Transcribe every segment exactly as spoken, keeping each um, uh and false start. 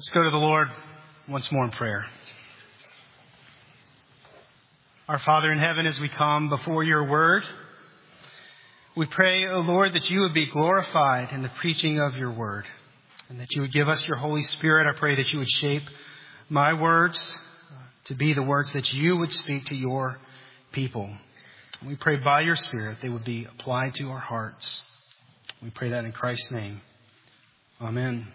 Let's go to the Lord once more in prayer. Our Father in heaven, as we come before your word, we pray, O Lord, that you would be glorified in the preaching of your word and that you would give us your Holy Spirit. I pray that you would shape my words to be the words that you would speak to your people. We pray by your Spirit they would be applied to our hearts. We pray that in Christ's name. Amen.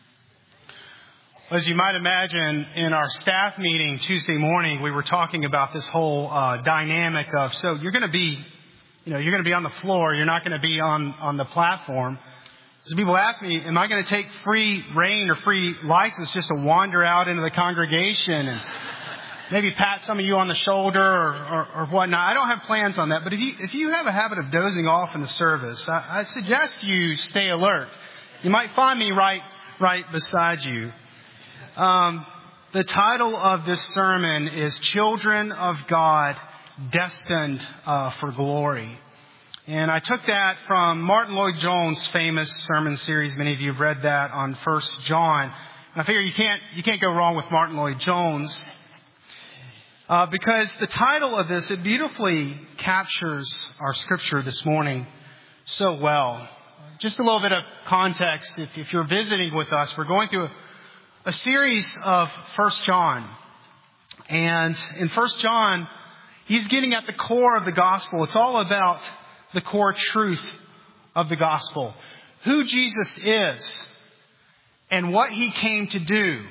As you might imagine, in our staff meeting Tuesday morning, we were talking about this whole uh, dynamic of, so you're going to be, you know, you're going to be on the floor. You're not going to be on, on the platform. So people ask me, am I going to take free reign or free license just to wander out into the congregation and maybe pat some of you on the shoulder or, or, or whatnot? I don't have plans on that. But if you, if you have a habit of dozing off in the service, I, I suggest you stay alert. You might find me right, right beside you. Um, the title of this sermon is Children of God Destined uh, for Glory. And I took that from Martin Lloyd-Jones' famous sermon series. Many of you have read that on First John. And I figure you can't, you can't go wrong with Martin Lloyd-Jones. Uh, because the title of this, it beautifully captures our scripture this morning so well. Just a little bit of context. If, if you're visiting with us, we're going through a A series of First John. And in First John, he's getting at the core of the gospel. It's all about the core truth of the gospel. Who Jesus is and what he came to do.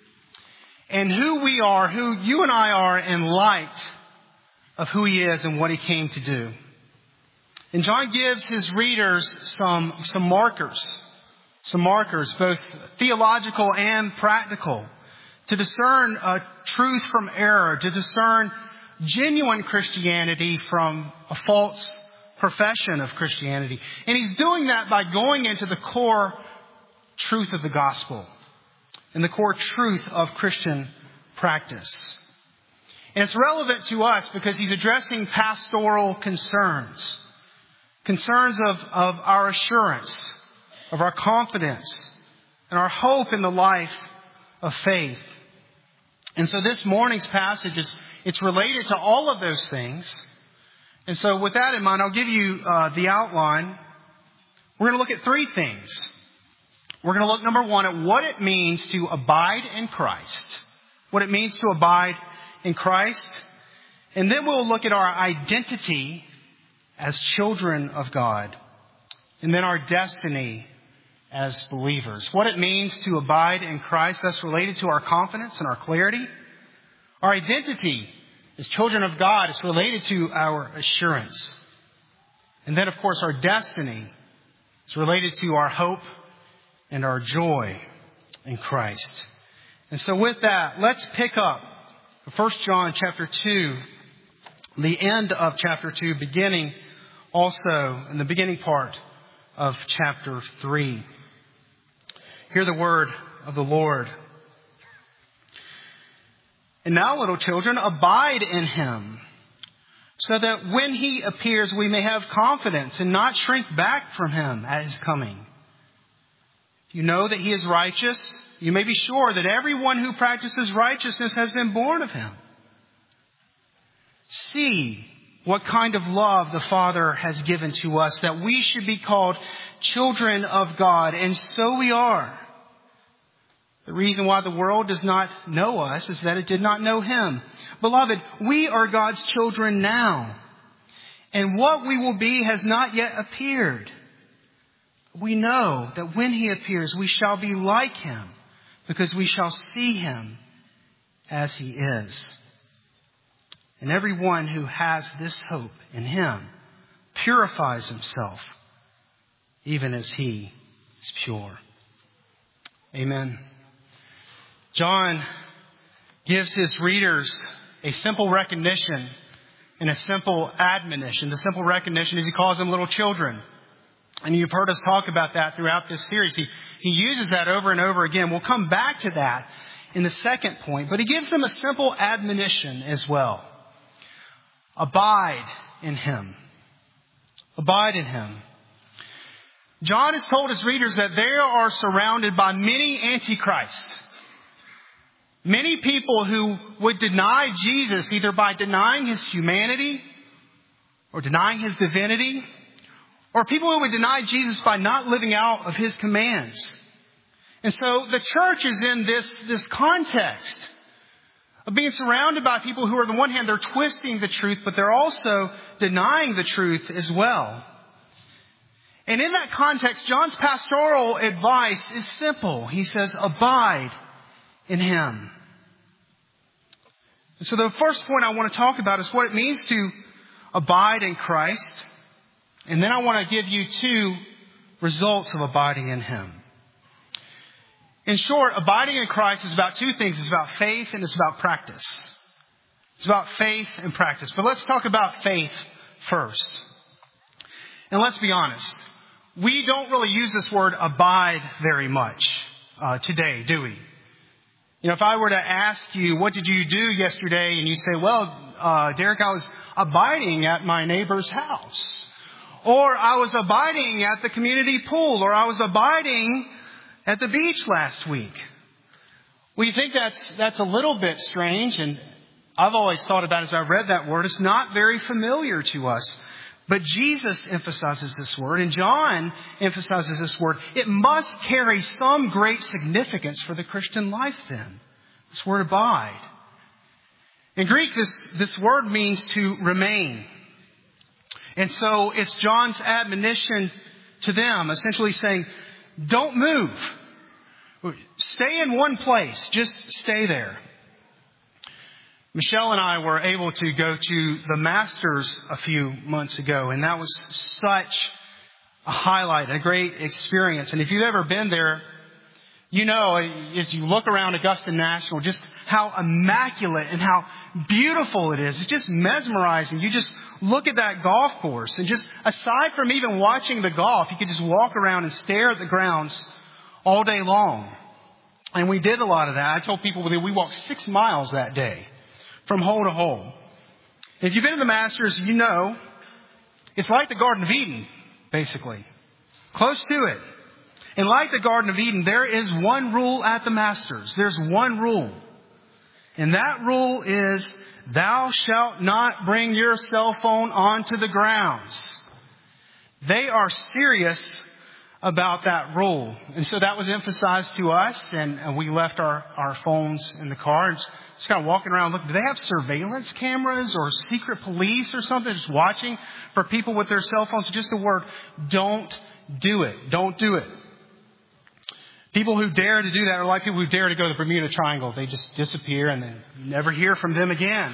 And who we are, who you and I are in light of who he is and what he came to do. And John gives his readers some, some markers. Some markers, both theological and practical, to discern uh, truth from error, to discern genuine Christianity from a false profession of Christianity. And he's doing that by going into the core truth of the gospel and the core truth of Christian practice. And it's relevant to us because he's addressing pastoral concerns, concerns of, of our assurance, of our confidence and our hope in the life of faith. And so this morning's passage is, it's related to all of those things. And so with that in mind, I'll give you uh, the outline. We're going to look at three things. We're going to look, number one, at what it means to abide in Christ. What it means to abide in Christ. And then we'll look at our identity as children of God. And then our destiny as believers. What it means to abide in Christ, that's related to our confidence and our clarity. Our identity as children of God is related to our assurance. And then, of course, our destiny is related to our hope and our joy in Christ. And so with that, let's pick up First John chapter two, the end of chapter two, beginning also in the beginning part of chapter three. Hear the word of the Lord. And now, little children, abide in him, so that when he appears, we may have confidence and not shrink back from him at his coming. You know that he is righteous. You may be sure that everyone who practices righteousness has been born of him. See what kind of love the Father has given to us, that we should be called children of God, and so we are. The reason why the world does not know us is that it did not know him. Beloved, we are God's children now, and what we will be has not yet appeared. We know that when he appears, we shall be like him, because we shall see him as he is. And everyone who has this hope in him purifies himself, even as he is pure. Amen. John gives his readers a simple recognition and a simple admonition. The simple recognition is he calls them little children. And you've heard us talk about that throughout this series. He, he uses that over and over again. We'll come back to that in the second point. But he gives them a simple admonition as well. Abide in him. Abide in him. John has told his readers that they are surrounded by many antichrists. Many people who would deny Jesus either by denying his humanity or denying his divinity, or people who would deny Jesus by not living out of his commands. And so the church is in this, this context of being surrounded by people who are, on the one hand, they're twisting the truth, but they're also denying the truth as well. And in that context, John's pastoral advice is simple. He says, abide in him. And so the first point I want to talk about is what it means to abide in Christ. And then I want to give you two results of abiding in him. In short, abiding in Christ is about two things. It's about faith and it's about practice. It's about faith and practice. But let's talk about faith first. And let's be honest. We don't really use this word abide very much uh, today, do we? You know, if I were to ask you, what did you do yesterday? And you say, well, uh, Derek, I was abiding at my neighbor's house. Or I was abiding at the community pool. Or I was abiding at the beach last week. We think that's, that's a little bit strange. And I've always thought about it as I read that word. It's not very familiar to us. But Jesus emphasizes this word, and John emphasizes this word. It must carry some great significance for the Christian life then. This word abide. In Greek, this, this word means to remain. And so it's John's admonition to them, essentially saying, don't move. Stay in one place. Just stay there. Michelle and I were able to go to the Masters a few months ago, and that was such a highlight, a great experience. And if you've ever been there, you know, as you look around Augusta National, just how immaculate and how beautiful it is. It's just mesmerizing. You just look at that golf course, and just aside from even watching the golf, you could just walk around and stare at the grounds all day long. And we did a lot of that. I told people that we walked six miles that day, from hole to hole. If you've been to the Masters, you know it's like the Garden of Eden, basically. Close to it. And like the Garden of Eden, there is one rule at the Masters. There's one rule. And that rule is, thou shalt not bring your cell phone onto the grounds. They are serious about that rule. And so that was emphasized to us, and, and we left our, our phones in the car and just kind of walking around looking. Do they have surveillance cameras or secret police or something just watching for people with their cell phones? Just a word, don't do it. Don't do it. People who dare to do that are like people who dare to go to the Bermuda Triangle. They just disappear and then you never hear from them again.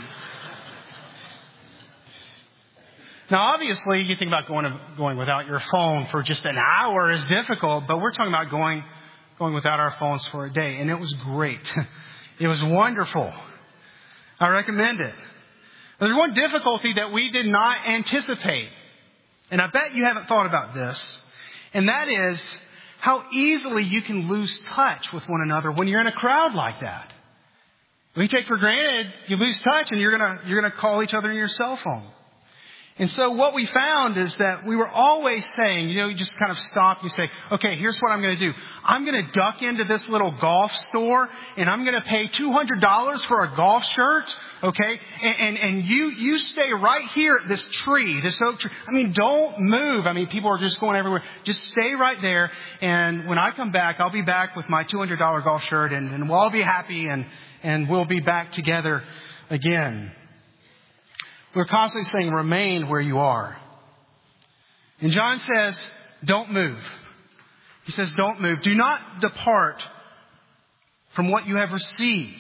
Now, obviously, you think about going going without your phone for just an hour is difficult, but we're talking about going going without our phones for a day, and it was great. It was wonderful. I recommend it. But there's one difficulty that we did not anticipate, and I bet you haven't thought about this, and that is how easily you can lose touch with one another when you're in a crowd like that. We take for granted you lose touch, and you're gonna you're gonna call each other on your cell phone. And so what we found is that we were always saying, you know, you just kind of stop. You say, okay, here's what I'm going to do. I'm going to duck into this little golf store and I'm going to pay two hundred dollars for a golf shirt. Okay. And, and, and you, you stay right here at this tree, this oak tree. I mean, don't move. I mean, people are just going everywhere. Just stay right there. And when I come back, I'll be back with my two hundred dollars golf shirt and, and we'll all be happy and, and we'll be back together again. We're constantly saying, remain where you are. And John says, don't move. He says, don't move. Do not depart from what you have received.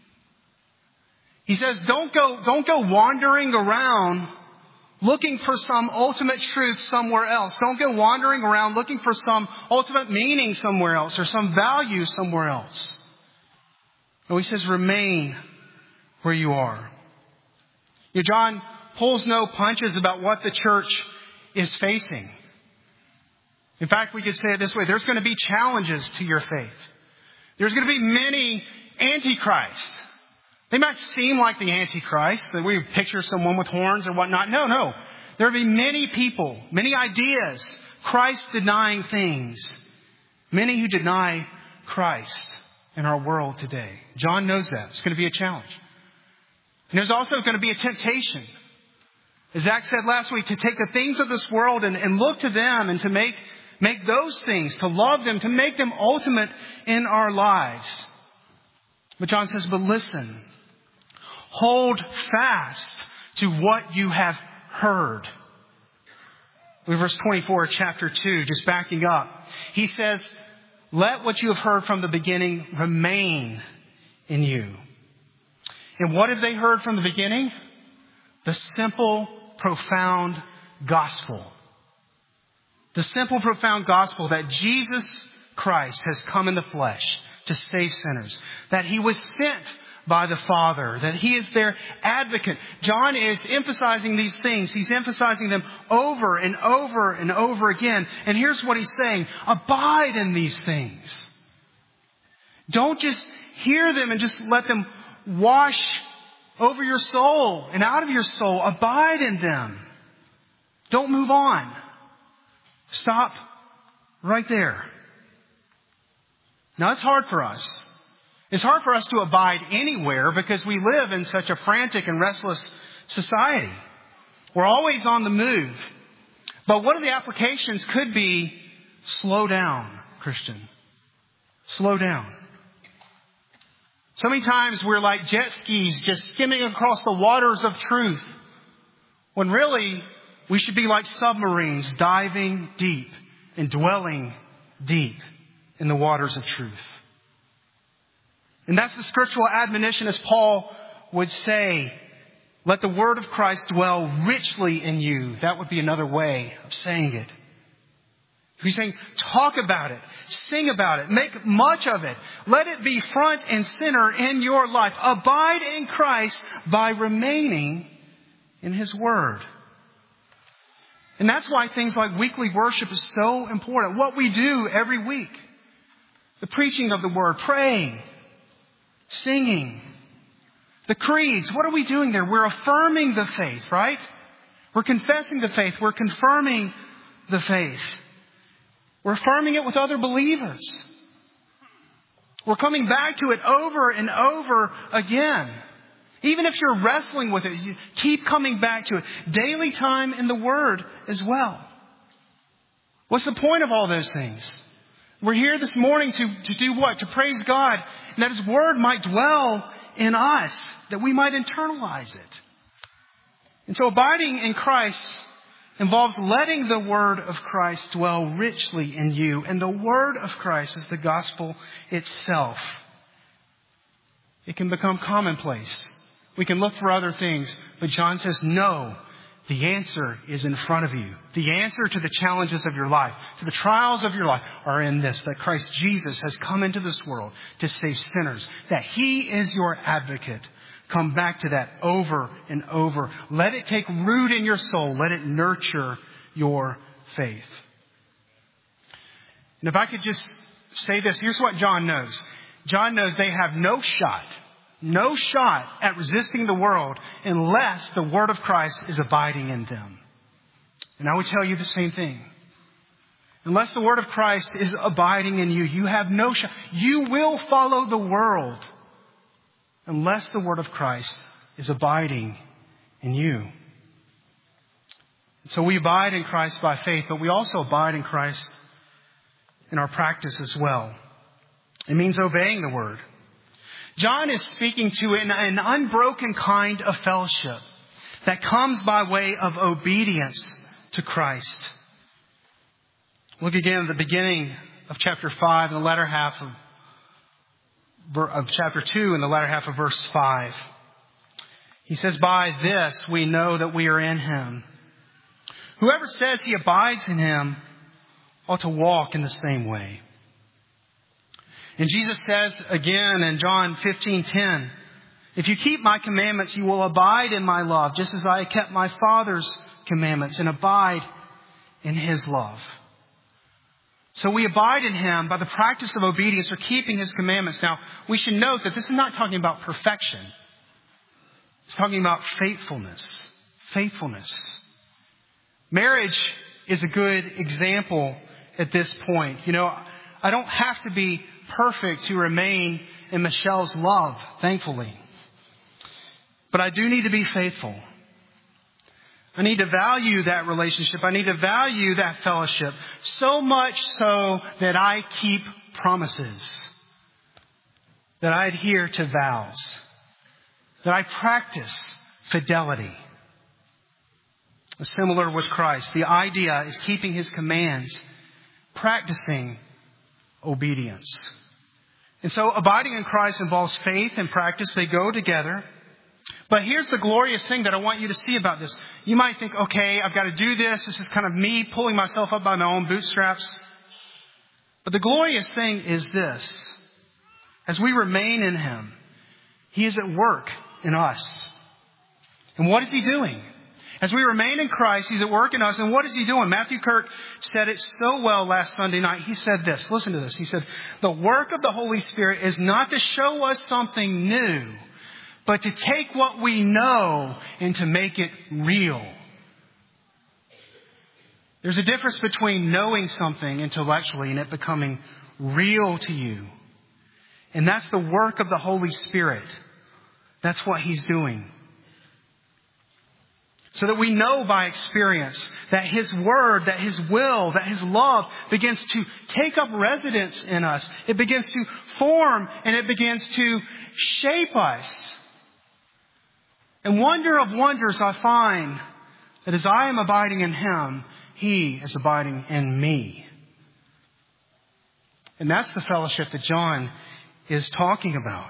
He says, don't go, don't go wandering around looking for some ultimate truth somewhere else. Don't go wandering around looking for some ultimate meaning somewhere else or some value somewhere else. No, he says, remain where you are. You know, John pulls no punches about what the church is facing. In fact, we could say it this way. There's going to be challenges to your faith. There's going to be many antichrists. They might seem like the antichrist, that we picture someone with horns or whatnot. No, no. There will be many people, many ideas, Christ-denying things. Many who deny Christ. in our world today. John knows that. It's going to be a challenge. And there's also going to be a temptation, as Zach said last week, to take the things of this world and, and look to them and to make, make those things, to love them, to make them ultimate in our lives. But John says, but listen, hold fast to what you have heard. Verse twenty-four, chapter two, just backing up. He says, let what you have heard from the beginning remain in you. And what have they heard from the beginning? The simple, profound gospel. The simple, profound gospel that Jesus Christ has come in the flesh to save sinners. That He was sent by the Father. That He is their advocate. John is emphasizing these things. He's emphasizing them over and over and over again. And here's what he's saying. Abide in these things. Don't just hear them and just let them wash over your soul and out of your soul. Abide in them. Don't move on. Stop right there. Now, it's hard for us. It's hard for us to abide anywhere because we live in such a frantic and restless society. We're always on the move. But one of the applications could be slow down, Christian. Slow down. So many times we're like jet skis just skimming across the waters of truth, when really we should be like submarines diving deep and dwelling deep in the waters of truth. And that's the scriptural admonition, as Paul would say, let the word of Christ dwell richly in you. That would be another way of saying it. He's saying, talk about it, sing about it, make much of it. Let it be front and center in your life. Abide in Christ by remaining in His Word. And that's why things like weekly worship is so important. What we do every week. The preaching of the Word, praying, singing, the creeds. What are we doing there? We're affirming the faith, right? We're confessing the faith. We're confirming the faith. We're affirming it with other believers. We're coming back to it over and over again. Even if you're wrestling with it, you keep coming back to it. Daily time in the Word as well. What's the point of all those things? We're here this morning to, to do what? To praise God. And that His Word might dwell in us. That we might internalize it. And so abiding in Christ involves letting the Word of Christ dwell richly in you. And the Word of Christ is the gospel itself. It can become commonplace. We can look for other things. But John says, no, the answer is in front of you. The answer to the challenges of your life, to the trials of your life, are in this. That Christ Jesus has come into this world to save sinners. That He is your advocate. Come back to that over and over. Let it take root in your soul. Let it nurture your faith. And if I could just say this, here's what John knows. John knows they have no shot, no shot at resisting the world unless the Word of Christ is abiding in them. And I would tell you the same thing. Unless the Word of Christ is abiding in you, you have no shot. You will follow the world. Unless the Word of Christ is abiding in you. And so we abide in Christ by faith, but we also abide in Christ in our practice as well. It means obeying the Word. John is speaking to an, an unbroken kind of fellowship that comes by way of obedience to Christ. Look again at the beginning of chapter five, in the latter half of of chapter two, in the latter half of verse five. He says, by this we know that we are in Him. Whoever says he abides in Him ought to walk in the same way. And Jesus says again in John fifteen ten, if you keep my commandments, you will abide in my love, just as I kept my Father's commandments and abide in His love. So we abide in Him by the practice of obedience or keeping His commandments. Now, we should note that this is not talking about perfection. It's talking about faithfulness. Faithfulness. Marriage is a good example at this point. You know, I don't have to be perfect to remain in Michelle's love, thankfully. But I do need to be faithful. I need to value that relationship. I need to value that fellowship so much so that I keep promises, that I adhere to vows, that I practice fidelity. Similar with Christ, the idea is keeping His commands, practicing obedience. And so abiding in Christ involves faith and practice. They go together. But here's the glorious thing that I want you to see about this. You might think, okay, I've got to do this. This is kind of me pulling myself up by my own bootstraps. But the glorious thing is this. As we remain in Him, He is at work in us. And what is He doing? As we remain in Christ, He's at work in us. And what is He doing? Matthew Kirk said it so well last Sunday night. He said this. Listen to this. He said, the work of the Holy Spirit is not to show us something new, but to take what we know and to make it real. There's a difference between knowing something intellectually and it becoming real to you. And that's the work of the Holy Spirit. That's what He's doing. So that we know by experience that His Word, that His will, that His love begins to take up residence in us. It begins to form and it begins to shape us. And wonder of wonders, I find that as I am abiding in Him, He is abiding in me. And that's the fellowship that John is talking about.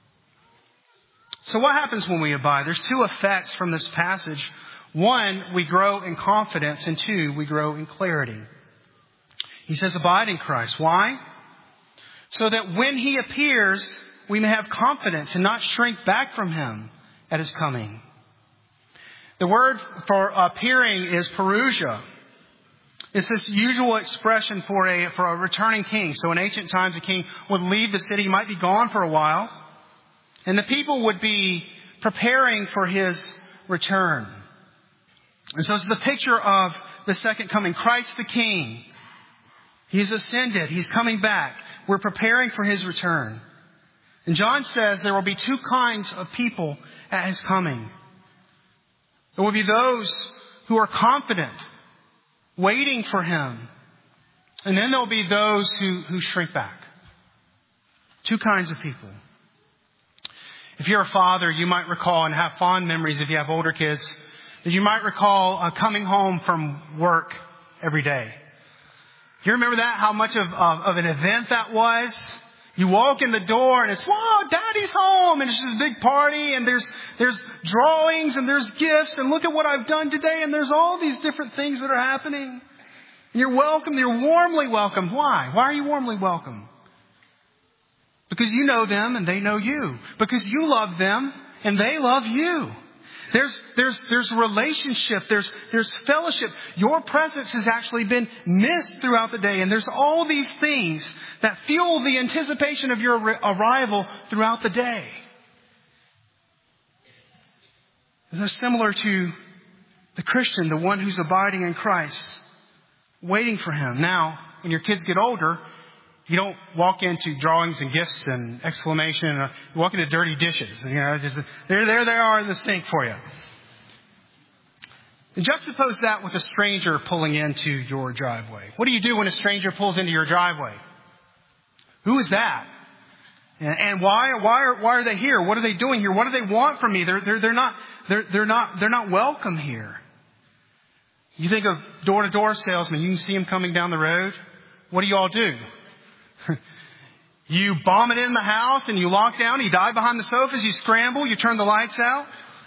So what happens when we abide? There's two effects from this passage. One, we grow in confidence, and two, we grow in clarity. He says, abide in Christ. Why? So that when He appears, we may have confidence and not shrink back from Him at His coming. The word for appearing is parousia. It's this usual expression for a, for a returning king. So in ancient times, a king would leave the city, might be gone for a while, and the people would be preparing for his return. And so it's the picture of the second coming. Christ the King. He's ascended. He's coming back. We're preparing for His return. And John says there will be two kinds of people at His coming. There will be those who are confident, waiting for Him. And then there will be those who, who shrink back. Two kinds of people. If you're a father, you might recall and have fond memories if you have older kids, that you might recall uh, coming home from work every day. Do you remember that? How much of, of, of an event that was? You walk in the door and it's, whoa, Daddy's home. And it's this big party and there's, there's drawings and there's gifts and look at what I've done today. And there's all these different things that are happening. And you're welcome. You're warmly welcomed. Why? Why are you warmly welcome? Because you know them and they know you. Because you love them and they love you. There's, there's, there's relationship. There's, there's fellowship. Your presence has actually been missed throughout the day. And there's all these things that fuel the anticipation of your arrival throughout the day. They're similar to the Christian, the one who's abiding in Christ, waiting for Him. Now, when your kids get older, you don't walk into drawings and gifts and exclamation. And, uh, you walk into dirty dishes. You know, just there, there they are in the sink for you. And juxtapose that with a stranger pulling into your driveway. What do you do when a stranger pulls into your driveway? Who is that? And, and why? Why are why are they here? What are they doing here? What do they want from me? They're they're they're not they're they're not they're not welcome here. You think of door-to-door salesmen. You can see them coming down the road. What do you all do? You bomb it in the house and you lock down. You dive behind the sofas. You scramble. You turn the lights out.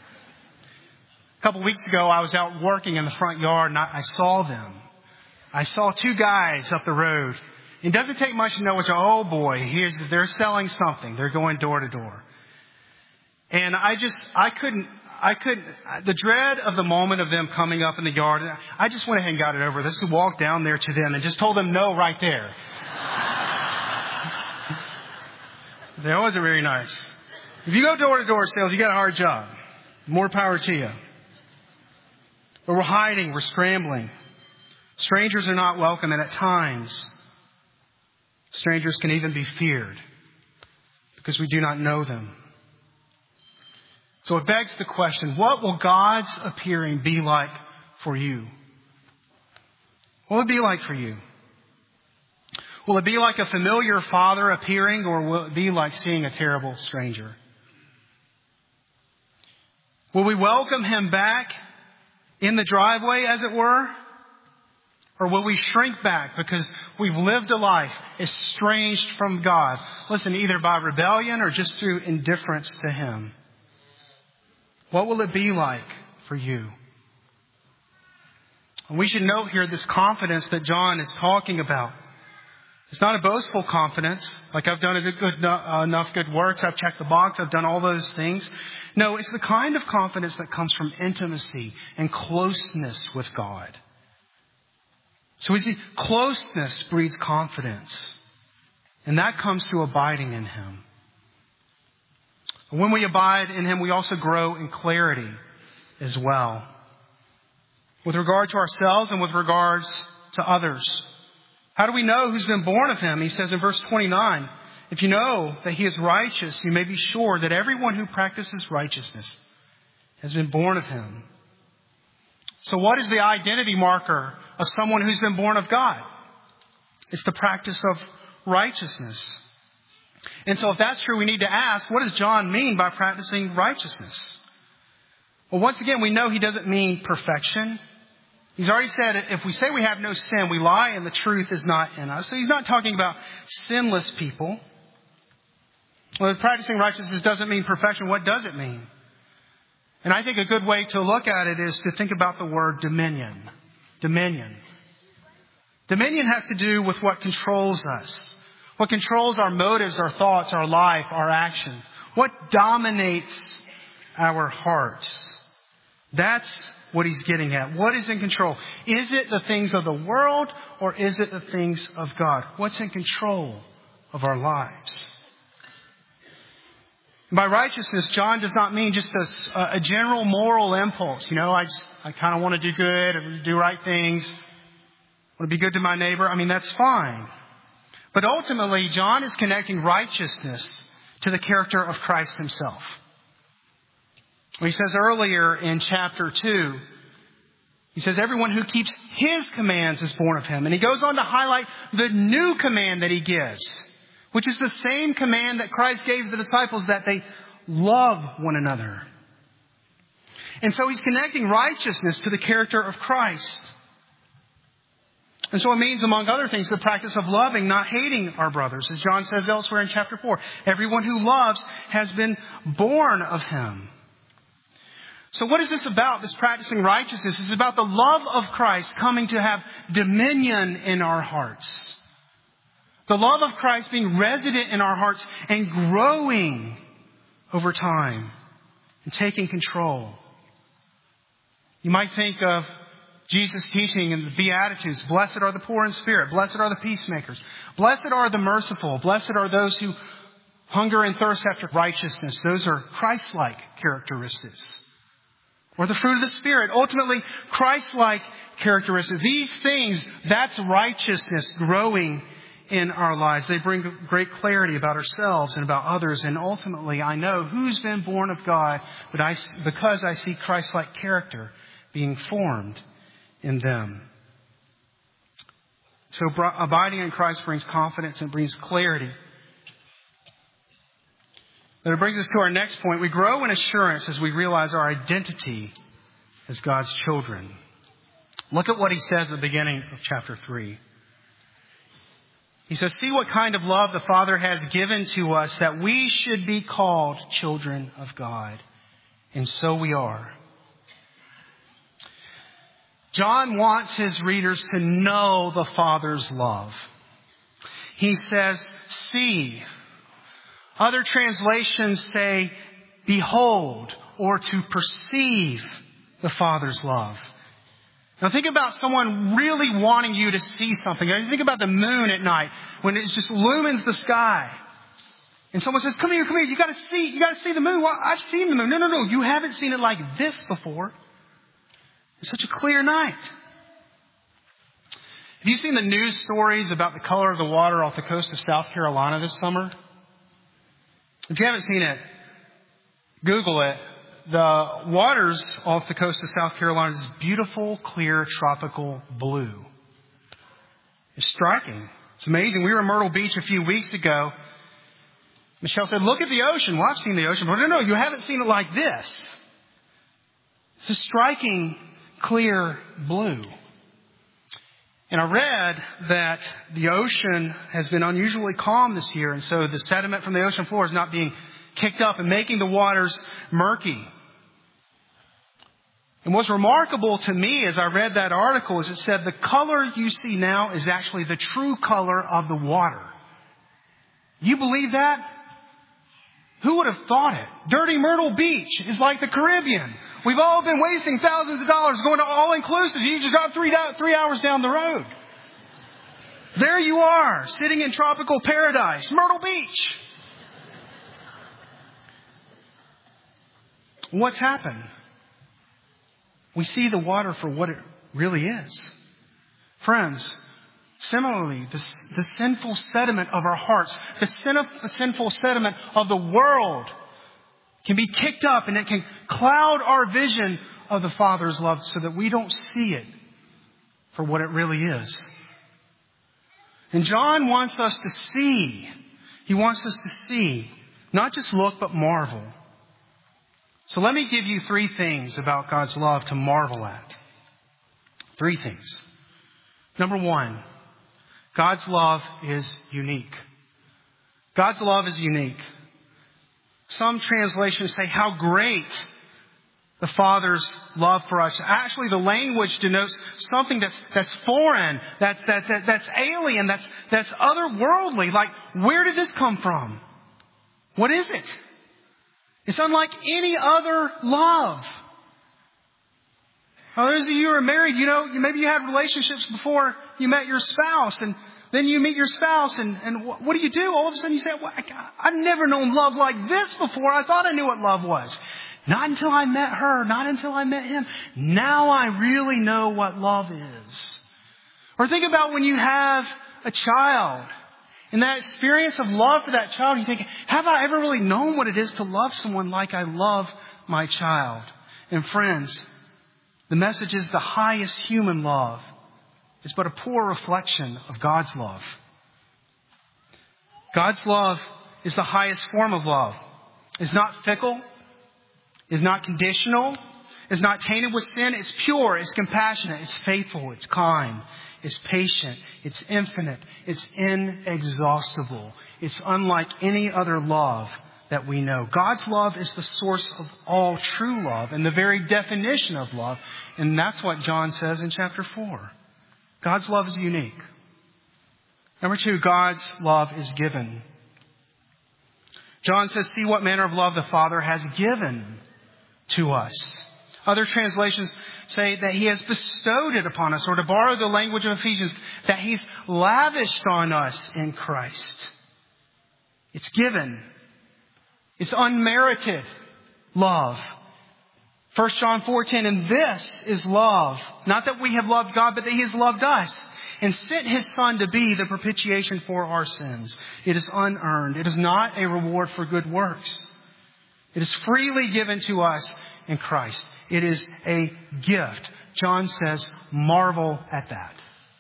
A couple of weeks ago, I was out working in the front yard and I, I saw them. I saw two guys up the road. It doesn't take much to know what. Oh boy, here's they're selling something. They're going door to door. And I just I couldn't I couldn't the dread of the moment of them coming up in the yard. I just went ahead and got it over. Just walked down there to them and just told them no right there. That wasn't very nice. If you go door-to-door sales, you got a hard job. More power to you. But we're hiding. We're scrambling. Strangers are not welcome. And at times, Strangers can even be feared because we do not know them. So it begs the question, what will God's appearing be like for you? What will it be like for you? Will it be like a familiar father appearing, or will it be like seeing a terrible stranger? Will we welcome him back in the driveway, as it were? Or will we shrink back because we've lived a life estranged from God? Listen, either by rebellion or just through indifference to him. What will it be like for you? And we should note here this confidence that John is talking about. It's not a boastful confidence, like I've done a good, uh, enough good works, I've checked the box, I've done all those things. No, it's the kind of confidence that comes from intimacy and closeness with God. So we see closeness breeds confidence. And that comes through abiding in him. When we abide in him, we also grow in clarity as well. With regard to ourselves and with regards to others. How do we know who's been born of him? He says in verse twenty-nine, if you know that he is righteous, you may be sure that everyone who practices righteousness has been born of him. So what is the identity marker of someone who's been born of God? It's the practice of righteousness. And so if that's true, we need to ask, what does John mean by practicing righteousness? Well, once again, we know he doesn't mean perfection. He's already said, if we say we have no sin, we lie and the truth is not in us. So he's not talking about sinless people. Well, if practicing righteousness doesn't mean perfection, what does it mean? And I think a good way to look at it is to think about the word dominion. Dominion. Dominion has to do with what controls us. What controls our motives, our thoughts, our life, our actions. What dominates our hearts. That's what he's getting at. What is in control? Is it the things of the world or is it the things of God? What's in control of our lives? By righteousness, John does not mean just a, a general moral impulse. You know, I just, I kind of want to do good and do right things. I want to be good to my neighbor. I mean, that's fine. But ultimately, John is connecting righteousness to the character of Christ himself. He says earlier in chapter two, he says, everyone who keeps his commands is born of him. And he goes on to highlight the new command that he gives, which is the same command that Christ gave the disciples, that they love one another. And so he's connecting righteousness to the character of Christ. And so it means, among other things, the practice of loving, not hating our brothers. As John says elsewhere in chapter four, everyone who loves has been born of him. So what is this about, this practicing righteousness? It's about the love of Christ coming to have dominion in our hearts. The love of Christ being resident in our hearts and growing over time and taking control. You might think of Jesus' teaching in the Beatitudes. Blessed are the poor in spirit. Blessed are the peacemakers. Blessed are the merciful. Blessed are those who hunger and thirst after righteousness. Those are Christ-like characteristics. Or the fruit of the Spirit. Ultimately, Christ-like characteristics. These things, that's righteousness growing in our lives. They bring great clarity about ourselves and about others. And ultimately, I know who's been born of God, but I, because I see Christ-like character being formed in them. So abiding in Christ brings confidence and brings clarity. But it brings us to our next point. We grow in assurance as we realize our identity as God's children. Look at what he says at the beginning of chapter three. He says, see what kind of love the Father has given to us that we should be called children of God. And so we are. John wants his readers to know the Father's love. He says, see. Other translations say, behold, or to perceive the Father's love. Now think about someone really wanting you to see something. Think about the moon at night when it just illumines the sky. And someone says, come here, come here, you gotta see, you gotta see the moon. Well, I've seen the moon. No, no, no, you haven't seen it like this before. It's such a clear night. Have you seen the news stories about the color of the water off the coast of South Carolina this summer? If you haven't seen it, Google it. The waters off the coast of South Carolina is beautiful, clear, tropical blue. It's striking. It's amazing. We were in Myrtle Beach a few weeks ago. Michelle said, look at the ocean. Well, I've seen the ocean. But no, no, you haven't seen it like this. It's a striking, clear blue. And I read that the ocean has been unusually calm this year. And so the sediment from the ocean floor is not being kicked up and making the waters murky. And what's remarkable to me as I read that article is it said the color you see now is actually the true color of the water. You believe that? Who would have thought it? Dirty Myrtle Beach is like the Caribbean. We've all been wasting thousands of dollars going to all-inclusive. You just got three, three hours down the road. There you are, sitting in tropical paradise, Myrtle Beach. What's happened? We see the water for what it really is. Friends, similarly, the, the sinful sediment of our hearts, the sin, sinful sediment of the world can be kicked up and it can cloud our vision of the Father's love so that we don't see it for what it really is. And John wants us to see. He wants us to see, not just look, but marvel. So let me give you three things about God's love to marvel at. Three things. Number one, God's love is unique. God's love is unique. Some translations say how great the Father's love for us. Actually, the language denotes something that's that's foreign, that's that, that that's alien, that's that's otherworldly. Like, where did this come from? What is it? It's unlike any other love. Now, those of you who are married, you know, maybe you had relationships before you met your spouse, and then you meet your spouse, and, and what do you do? All of a sudden you say, well, I've never known love like this before. I thought I knew what love was. Not until I met her, not until I met him. Now I really know what love is. Or think about when you have a child. In that experience of love for that child, you think, have I ever really known what it is to love someone like I love my child? And friends, the message is the highest human love is but a poor reflection of God's love. God's love is the highest form of love. It's not fickle. It's not conditional. It's not tainted with sin. It's pure. It's compassionate. It's faithful. It's kind. It's patient. It's infinite. It's inexhaustible. It's unlike any other love that we know. God's love is the source of all true love and the very definition of love. And that's what John says in chapter four. God's love is unique. Number two, God's love is given. John says, see what manner of love the Father has given to us. Other translations say that He has bestowed it upon us, or to borrow the language of Ephesians, that He's lavished on us in Christ. It's given. It's unmerited love. First John four ten, and this is love. Not that we have loved God, but that He has loved us and sent His Son to be the propitiation for our sins. It is unearned. It is not a reward for good works. It is freely given to us in Christ. It is a gift. John says, marvel at that.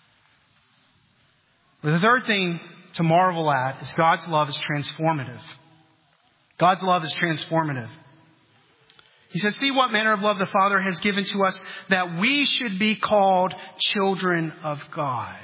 The third thing to marvel at is God's love is transformative. God's love is transformative. He says, see what manner of love the Father has given to us that we should be called children of God.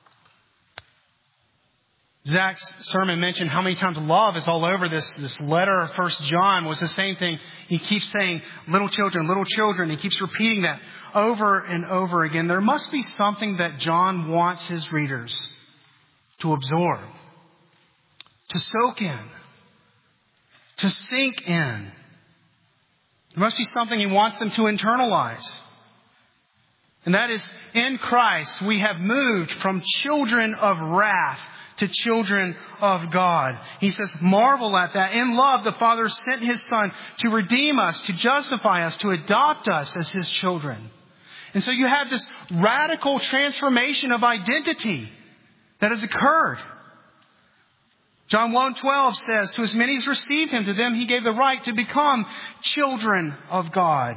Zach's sermon mentioned how many times love is all over this, this letter of First John was the same thing. He keeps saying, little children, little children. He keeps repeating that over and over again. There must be something that John wants his readers to absorb, to soak in, to sink in. There must be something he wants them to internalize. And that is, in Christ, we have moved from children of wrath to children of God. He says, marvel at that. In love, the Father sent His Son to redeem us, to justify us, to adopt us as His children. And so you have this radical transformation of identity that has occurred. John one twelve says, to as many as received him, to them he gave the right to become children of God.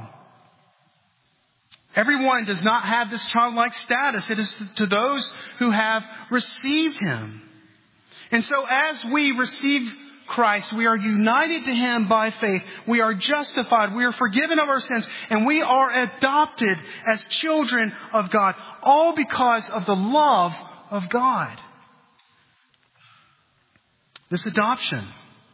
Everyone does not have this childlike status. It is to those who have received him. And so as we receive Christ, we are united to him by faith. We are justified. We are forgiven of our sins. And we are adopted as children of God. All because of the love of God. This adoption.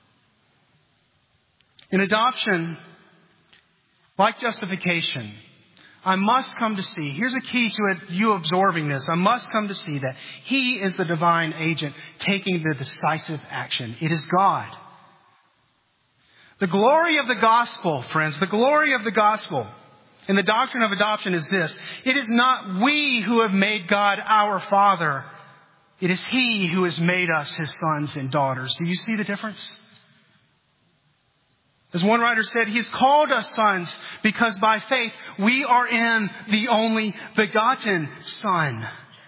In adoption, like justification, I must come to see, here's a key to it, you absorbing this. I must come to see that he is the divine agent taking the decisive action. It is God. The glory of the gospel, friends, the glory of the gospel in the doctrine of adoption is this. It is not we who have made God our Father. It is he who has made us his sons and daughters. Do you see the difference? As one writer said, he has called us sons because by faith we are in the only begotten Son.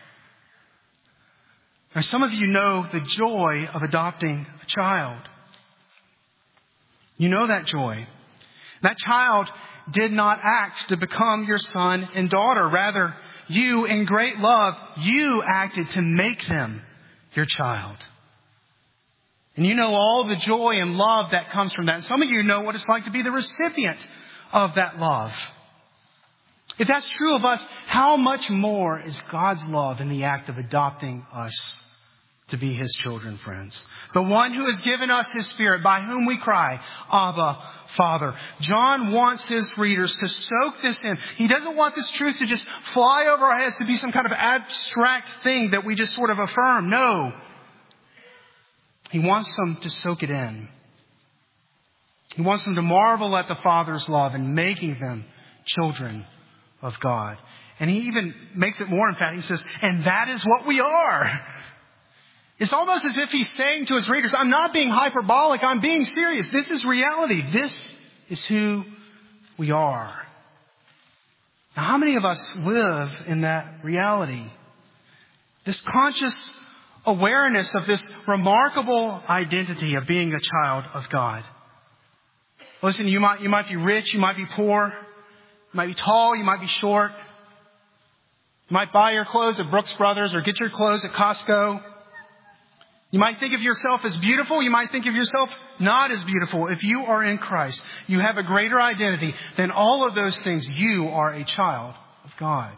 Now, some of you know the joy of adopting a child. You know that joy. That child did not act to become your son and daughter. Rather, you, in great love, you acted to make them your child. And you know all the joy and love that comes from that. And some of you know what it's like to be the recipient of that love. If that's true of us, how much more is God's love in the act of adopting us to be his children, friends? The one who has given us his Spirit, by whom we cry, Abba, Father. John wants his readers to soak this in. He doesn't want this truth to just fly over our heads to be some kind of abstract thing that we just sort of affirm. No. He wants them to soak it in. He wants them to marvel at the Father's love in making them children of God. And he even makes it more emphatic. He says, and that is what we are. It's almost as if he's saying to his readers, I'm not being hyperbolic, I'm being serious. This is reality. This is who we are. Now, how many of us live in that reality? This conscious awareness of this remarkable identity of being a child of God. Listen, you might, you might be rich, you might be poor, you might be tall, you might be short. You might buy your clothes at Brooks Brothers or get your clothes at Costco. You might think of yourself as beautiful. You might think of yourself not as beautiful. If you are in Christ, you have a greater identity than all of those things. You are a child of God.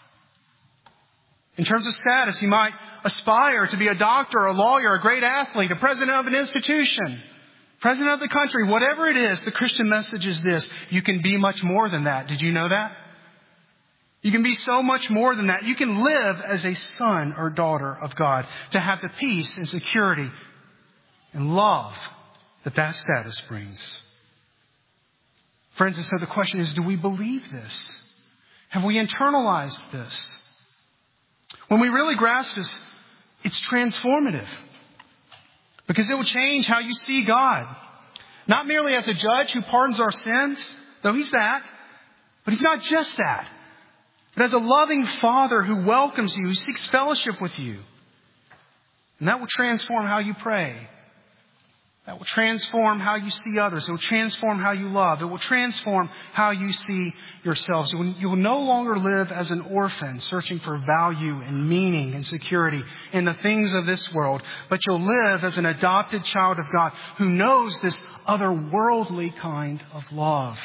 In terms of status, you might aspire to be a doctor, a lawyer, a great athlete, a president of an institution, president of the country, whatever it is. The Christian message is this. You can be much more than that. Did you know that? You can be so much more than that. You can live as a son or daughter of God to have the peace and security and love that that status brings. Friends, and so the question is, do we believe this? Have we internalized this? When we really grasp this, it's transformative. Because it will change how you see God. Not merely as a judge who pardons our sins, though he's that, but he's not just that. But as a loving Father who welcomes you, who seeks fellowship with you. And that will transform how you pray. That will transform how you see others. It will transform how you love. It will transform how you see yourselves. You will no longer live as an orphan searching for value and meaning and security in the things of this world. But you'll live as an adopted child of God who knows this otherworldly kind of love.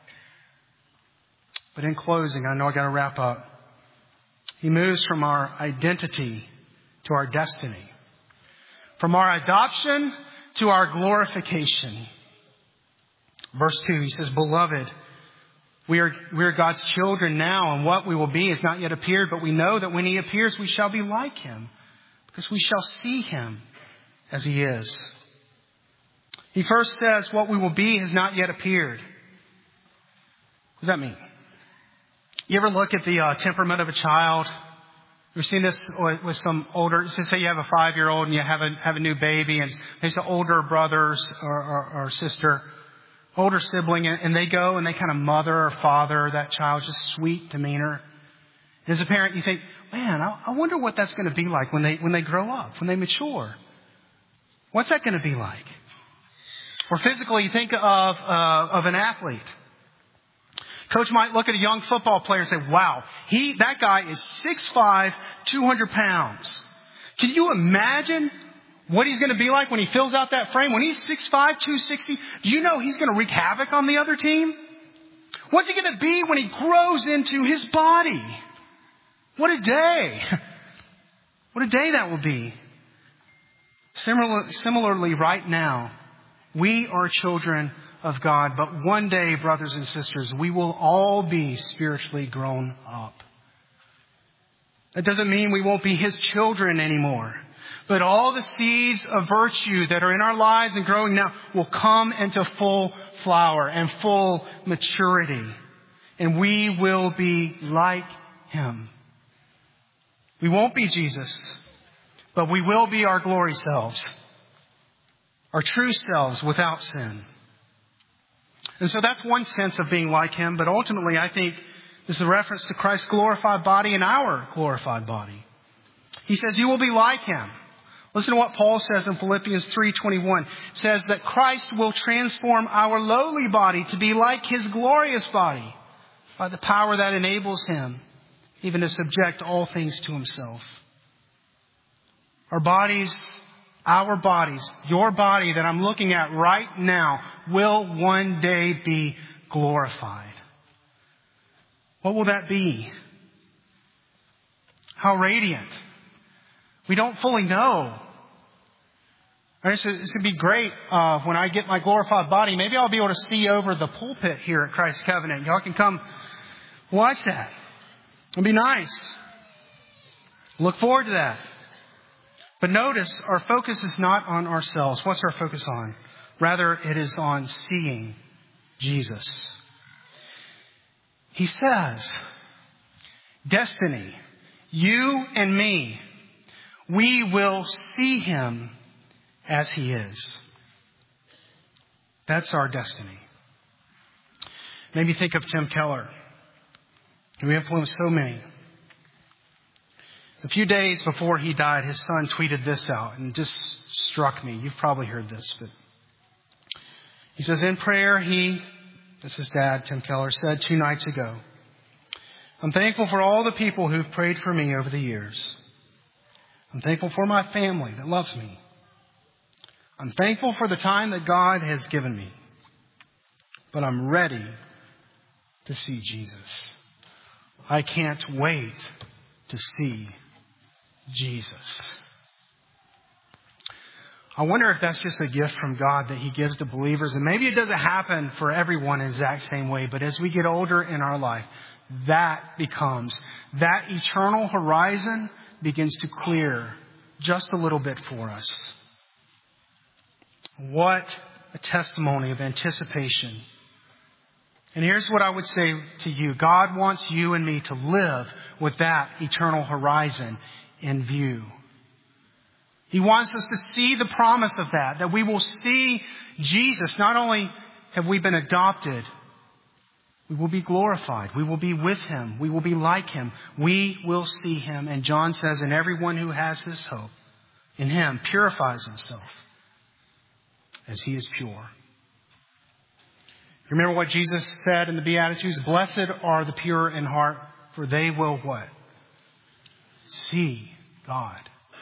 But in closing, I know I got to wrap up. He moves from our identity to our destiny. From our adoption to our glorification. Verse two, he says, Beloved, we are, we are God's children now, and what we will be is not yet appeared, but we know that when he appears, we shall be like him, because we shall see him as he is. He first says, what we will be has not yet appeared. What does that mean? You ever look at the uh, temperament of a child? We've seen this with some older, so say you have a five-year-old and you have a, have a new baby, and there's an older brother or, or, or sister, older sibling, and they go and they kind of mother or father that child, just sweet demeanor. As a parent, you think, man, I, I wonder what that's going to be like when they when they grow up, when they mature. What's that going to be like? Or physically, you think of uh, of an athlete. Coach might look at a young football player and say, wow, he that guy is six five, two hundred pounds. Can you imagine what he's going to be like when he fills out that frame? When he's six five, two sixty, do you know he's going to wreak havoc on the other team? What's he going to be when he grows into his body? What a day. What a day that will be. Similar, similarly, right now, we are children of God, but one day, brothers and sisters, we will all be spiritually grown up. That doesn't mean we won't be His children anymore. But all the seeds of virtue that are in our lives and growing now will come into full flower and full maturity. And we will be like Him. We won't be Jesus, but we will be our glory selves. Our true selves without sin. And so that's one sense of being like Him. But ultimately, I think this is a reference to Christ's glorified body and our glorified body. He says, you will be like Him. Listen to what Paul says in Philippians three twenty-one. It says that Christ will transform our lowly body to be like His glorious body by the power that enables Him even to subject all things to Himself. Our bodies, our bodies, your body that I'm looking at right now will one day be glorified. What will that be? How radiant? We don't fully know. This would be great uh, when I get my glorified body. Maybe I'll be able to see over the pulpit here at Christ Covenant. Y'all can come watch that. It'll be nice. Look forward to that. But notice, our focus is not on ourselves. What's our focus on? Rather, it is on seeing Jesus. He says, destiny, you and me, we will see Him as He is. That's our destiny. Maybe think of Tim Keller, who influenced so many. A few days before he died, his son tweeted this out, and it just struck me. You've probably heard this, but he says, in prayer, he, this is Dad, Tim Keller, said two nights ago, I'm thankful for all the people who've prayed for me over the years. I'm thankful for my family that loves me. I'm thankful for the time that God has given me. But I'm ready to see Jesus. I can't wait to see Jesus. I wonder if that's just a gift from God that He gives to believers. And maybe it doesn't happen for everyone in the exact same way. But as we get older in our life, that becomes, that eternal horizon begins to clear just a little bit for us. What a testimony of anticipation. And here's what I would say to you. God wants you and me to live with that eternal horizon in view. He wants us to see the promise of that, that we will see Jesus. Not only have we been adopted, we will be glorified. We will be with Him. We will be like Him. We will see Him. And John says, and everyone who has this hope in Him purifies himself as He is pure. You remember what Jesus said in the Beatitudes? Blessed are the pure in heart, for they will what? See God.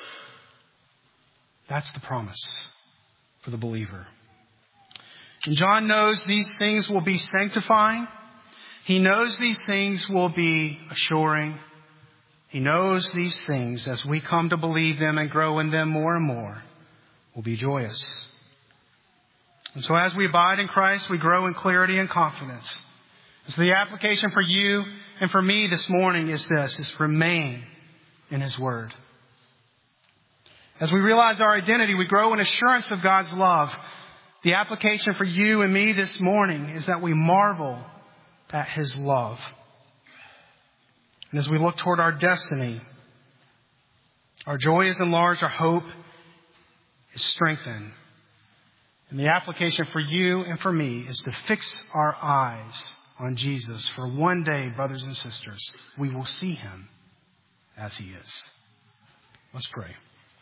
That's the promise for the believer. And John knows these things will be sanctifying. He knows these things will be assuring. He knows these things, as we come to believe them and grow in them more and more, will be joyous. And so as we abide in Christ, we grow in clarity and confidence. So the application for you and for me this morning is this, is remain in His Word. As we realize our identity, we grow in assurance of God's love. The application for you and me this morning is that we marvel at His love. And as we look toward our destiny, our joy is enlarged, our hope is strengthened. And the application for you and for me is to fix our eyes on Jesus. For one day, brothers and sisters, we will see Him as He is. Let's pray.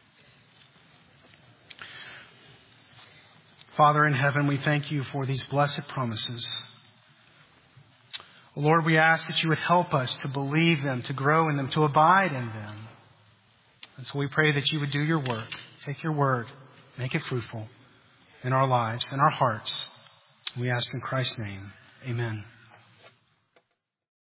Father in heaven, we thank you for these blessed promises. Lord, we ask that you would help us to believe them, to grow in them, to abide in them. And so we pray that you would do your work, take your word, make it fruitful in our lives, in our hearts. We ask in Christ's name, amen.